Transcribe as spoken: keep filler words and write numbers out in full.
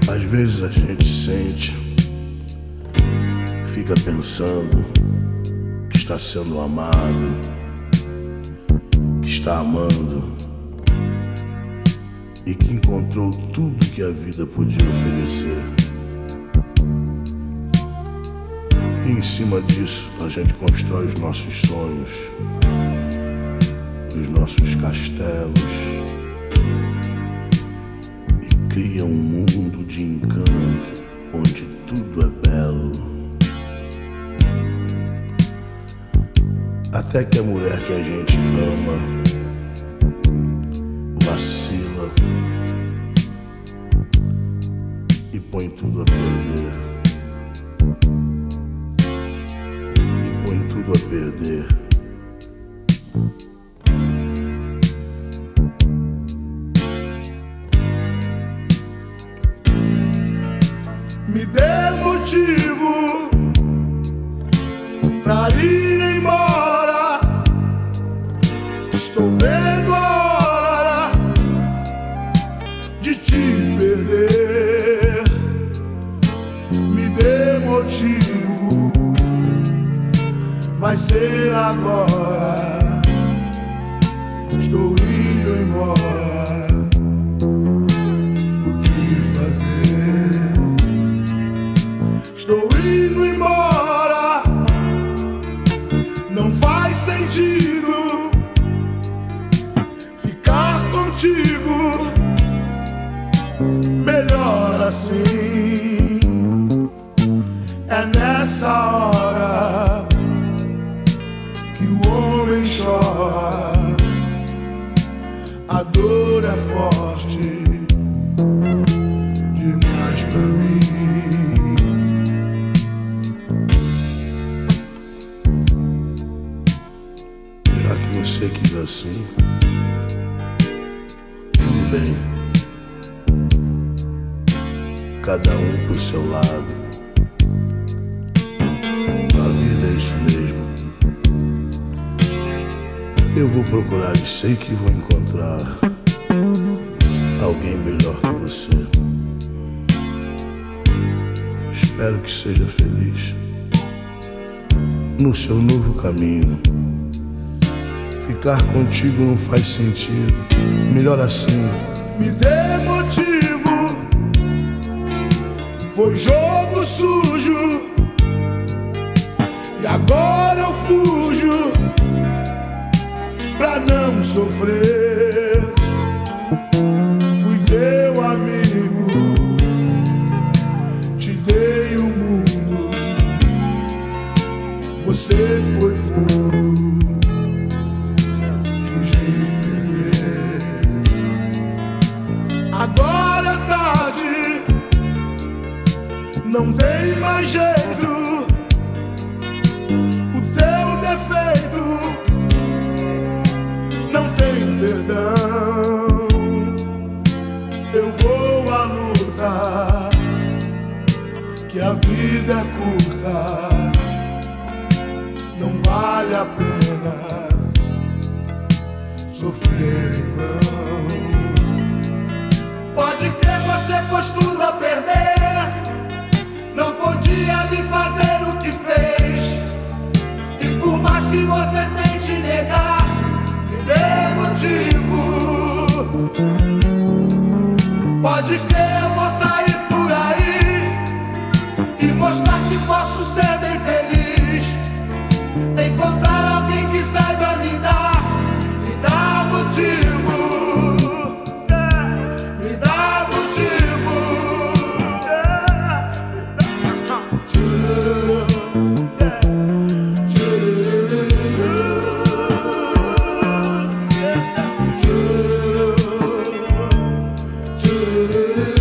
Às vezes a gente sente, fica pensando que está sendo amado, que está amando e que encontrou tudo que a vida podia oferecer. E em cima disso a gente constrói os nossos sonhos, os nossos castelos, e cria um mundo de encanto onde tudo é belo. Até que a mulher que a gente ama vacila e põe tudo a perder. E põe tudo a perder. Me dê motivo pra ir embora. Estou vendo a hora de te perder. Me dê motivo, vai ser agora. Estou indo embora. O que fazer? Estou indo embora. Não faz sentido ficar contigo. Melhor assim. É nessa hora que o homem chora. A dor é forte demais pra mim. Já que você quis assim, tudo bem. Cada um pro seu lado. A vida é isso mesmo. Eu vou procurar e sei que vou encontrar alguém melhor que você. Espero que seja feliz no seu novo caminho. Ficar contigo não faz sentido. Melhor assim. Me dê motivo. Foi jogo sujo e agora eu fujo pra não sofrer. Fui teu amigo, te dei o mundo. Você foi fogo, quis me perder. Agora é tarde, não tem mais jeito. O teu defeito não tem perdão. Eu vou à luta, que a vida é curta. Não vale a pena sofrer em vão. Pode crer, você costuma perder. Não podia me fazer o que fez. E por mais que você tente negar, me dê motivo. Pode crer, eu vou sair por aí e mostrar que posso ser bem feliz. Encontrar alguém que saiba me dar, me dá motivo. Me dá motivo. Do